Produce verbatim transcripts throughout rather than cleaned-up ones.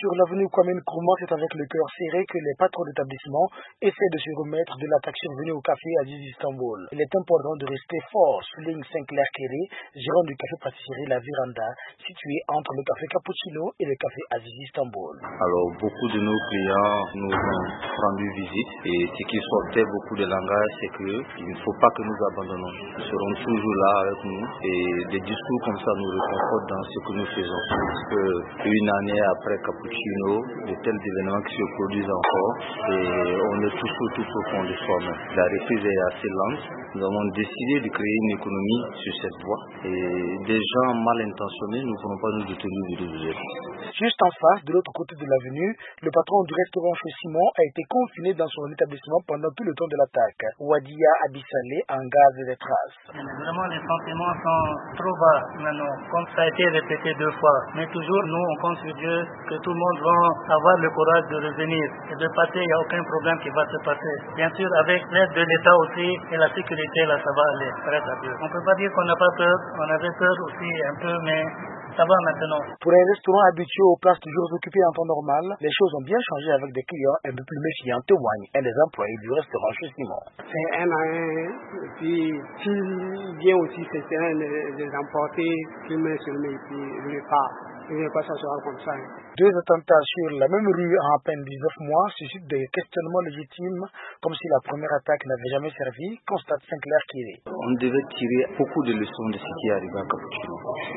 Sur l'avenue Kwame Nkrumah, c'est avec le cœur serré que les patrons d'établissement essaient de se remettre de l'attaque survenue au café Aziz Istanbul. Il est important de rester fort, souligne Sinclair Kéré, gérant du café pâtisserie La Véranda, situé entre le café Cappuccino et le café Aziz Istanbul. Alors, beaucoup de nos clients nous ont rendu visite et ce qui sortait beaucoup de langage, c'est qu'il ne faut pas que nous abandonnons. Ils seront toujours là avec nous et des discours comme ça nous réconfortent dans ce que nous faisons. Parce que une année après Cappuccino, de tels événements qui se produisent encore et on est toujours tout au fond de soi-même. La reprise est assez lente. Nous avons décidé de créer une économie sur cette voie et des gens mal intentionnés ne pourront pas nous détenir de deux. Juste en face, de l'autre côté de l'avenue, le patron du restaurant chez Simon a été confiné dans son établissement pendant tout le temps de l'attaque. Wadia Abissalé en garde des traces. Vraiment, les sentiments sont trop bas maintenant, comme ça a été répété deux fois. Mais toujours, nous, on compte sur Dieu que tout le monde va avoir le courage de revenir et de passer. Il n'y a aucun problème qui va se passer. Bien sûr, avec l'aide de l'État aussi et la sécurité, là, ça va aller. Grâce à Dieu. On ne peut pas dire qu'on n'a pas peur. On avait peur aussi un peu, mais ça va maintenant. Pour un restaurant habitué aux places toujours occupées en temps normal, les choses ont bien changé avec des clients un peu plus méfiants, témoignent un des employés du restaurant chez Simon. C'est un à un, et puis s'il vient aussi, c'est un des emportés qui met sur le puis il repart. Il ne veut pas s'asseoir comme ça. Deux attentats sur la même rue en à peine dix-neuf mois suscitent des questionnements légitimes, comme si la première attaque n'avait jamais servi, constate Sinclair Kéré. On devait tirer beaucoup de leçons de ce qui est arrivé à Cappuccino.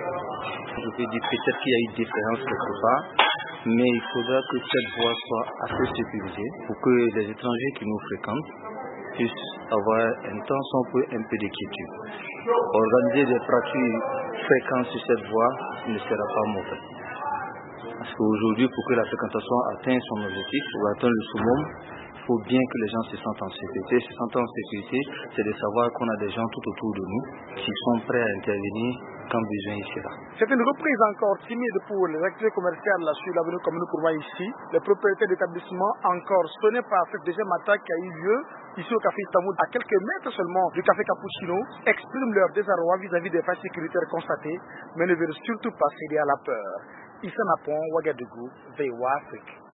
Je peux dire peut-être qu'il y a eu des différences quelque part, mais il faudra que cette voie soit assez sécurisée pour que les étrangers qui nous fréquentent puissent avoir un temps sans peu un peu d'inquiétude. Organiser des pratiques fréquentes sur cette voie ne sera pas mauvais. Parce qu'aujourd'hui, pour que la fréquentation atteigne son objectif, ou atteigne le summum, il faut bien que les gens se sentent en sécurité. Se sentent en sécurité, c'est de savoir qu'on a des gens tout autour de nous qui sont prêts à intervenir quand besoin il sera. C'est une reprise encore timide pour les activités commerciales là, sur l'avenue Kwame Nkrumah ici. Les propriétaires d'établissements encore sonnés par cette deuxième attaque qui a eu lieu ici au café Istanbul, à quelques mètres seulement du café Cappuccino, expriment leur désarroi vis-à-vis des failles sécuritaires constatées, mais ne veulent surtout pas céder à la peur. Issa Napon, Ouagadougou, V O A Afrique.